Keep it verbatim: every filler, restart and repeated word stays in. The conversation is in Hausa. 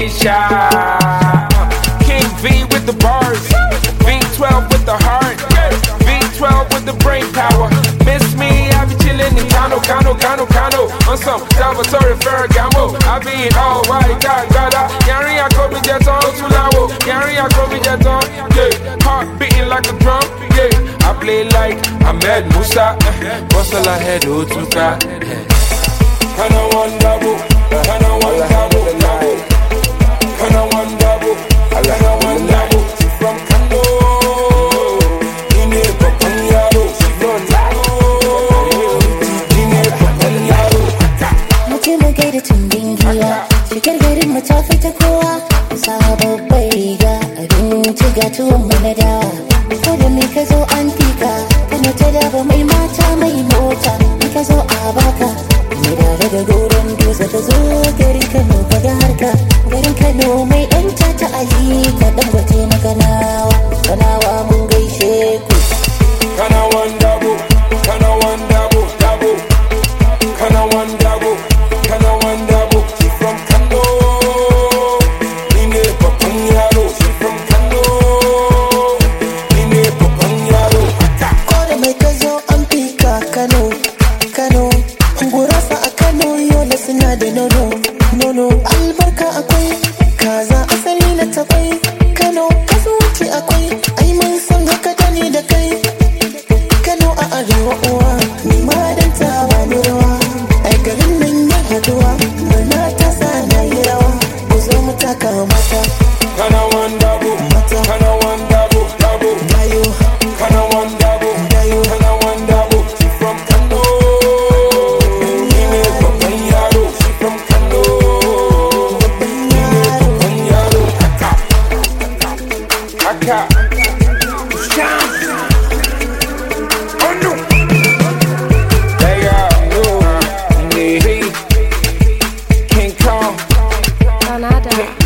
Asia. King V with the bars, V twelve with the heart, V twelve with the brain power. Miss me, I be chillin' in Kano, Kano, Kano, Kano. On some Salvatore Ferragamo. I be in all white, God, Gada. Yari, I call me Jeton, Tulawo. Yari, I call me Jeton, yeah. Heart beating like a drum, yeah. I play like Ahmed Musa, Bosala head, Otuka. Kana one double, kana one double, double. Kana one double, kana one double. From Kano, Ine Papanyaro. Ine Papanyaro. Mutum da gaida tumbin giwa, shigar garin mu ta fita kowa. Sabon riga, abinci ga tuwon mu na dawa. Ko da me ka zo an fika, kana ta daba mai mata mai mota. In ka zo a baka, mai dare da goron dutse ka zo garin Kano ka ga harka. Garin Kano mai ɗan tata aji ka ɗan gwate na Kanawa. Kanawa mun gaishe ku. Kana one double, kana one double, double. Kana one double, kana one double. She from Kano, Ine Papanyaro. She from Kano, Ine Papanyaro. Ko da mai ka zo an fika Kano, Kano. Gurasa a Kano yola suna da nono, nono. Albarka akwai, kaza asali na takwai. Kano kasuwanci akwai, ai mun san haka da ni da kai. Kano a arewa uwa, ni ma dan ta bani rawa. Ai garin nan ya haduwa, murna ta sa na yi rawa. Ku zo mu taka mata, Kana one double, mata. kana one double, double. Dayo, Kana one double, dayo. kana one double. She from Kano, Ine Papanyaro. She from Kano, Ine Papanyaro. Aka, Sham. Oh no. They are no, King Kong. Granada.